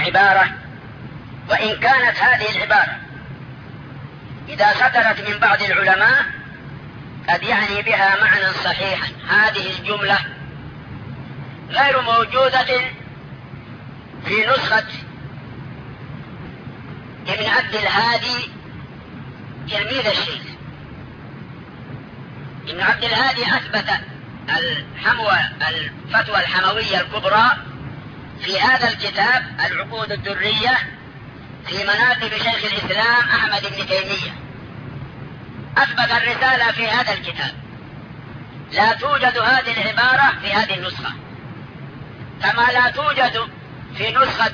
عبارة، وإن كانت هذه العبارة إذا صدرت من بعض العلماء قد يعني بها معنى صحيحا، هذه الجملة غير موجودة في نسخة ابن عبد الهادي تلميذ الشيخ. ابن عبد الهادي أثبت الفتوى الحموية الكبرى في هذا الكتاب العقود الدرية في مناقب شيخ الإسلام أحمد بن تيمية. أثبت الرسالة في هذا الكتاب، لا توجد هذه العبارة في هذه النسخة، كما لا توجد في نسخة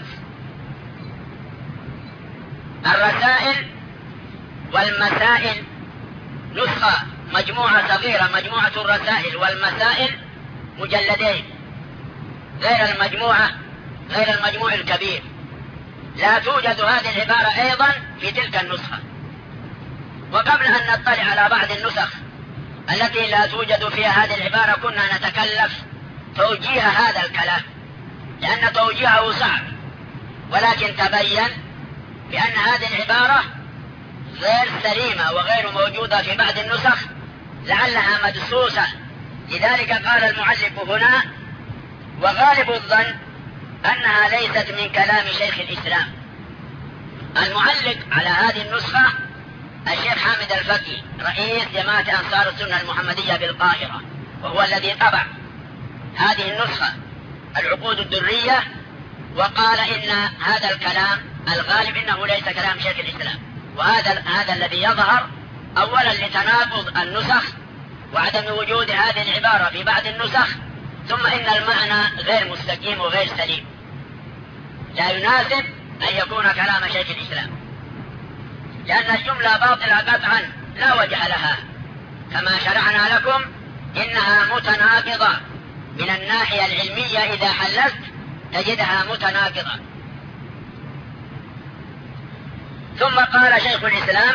الرسائل والمسائل، نسخة مجموعة صغيرة، مجموعة الرسائل والمسائل مجلدين، غير المجموع الكبير. لا توجد هذه العبارة أيضا في تلك النسخة. وقبل أن نطلع على بعض النسخ التي لا توجد فيها هذه العبارة كنا نتكلف توجيه هذا الكلام، لأن توجيهه صعب، ولكن تبين بأن هذه العبارة غير سليمة وغير موجودة في بعض النسخ، لعلها مدسوسة. لذلك قال المؤلف هنا: وغالب الظن أنها ليست من كلام شيخ الإسلام. المعلق على هذه النسخة الشيخ حامد الفقي رئيس جماعة أنصار السنة المحمدية بالقاهرة، وهو الذي طبع هذه النسخة العقود الدرية، وقال إن هذا الكلام الغالب إنه ليس كلام شيخ الإسلام. وهذا الذي يظهر أولا لتناقض النسخ وعدم وجود هذه العبارة في بعض النسخ، ثم إن المعنى غير مستقيم وغير سليم، لا يناسب أن يكون كلام شيخ الإسلام، لأن الجملة باطلة قطعا لا وجه لها، كما شرعنا لكم إنها متناقضة من الناحية العلمية، إذا حللت تجدها متناقضة. ثم قال شيخ الإسلام: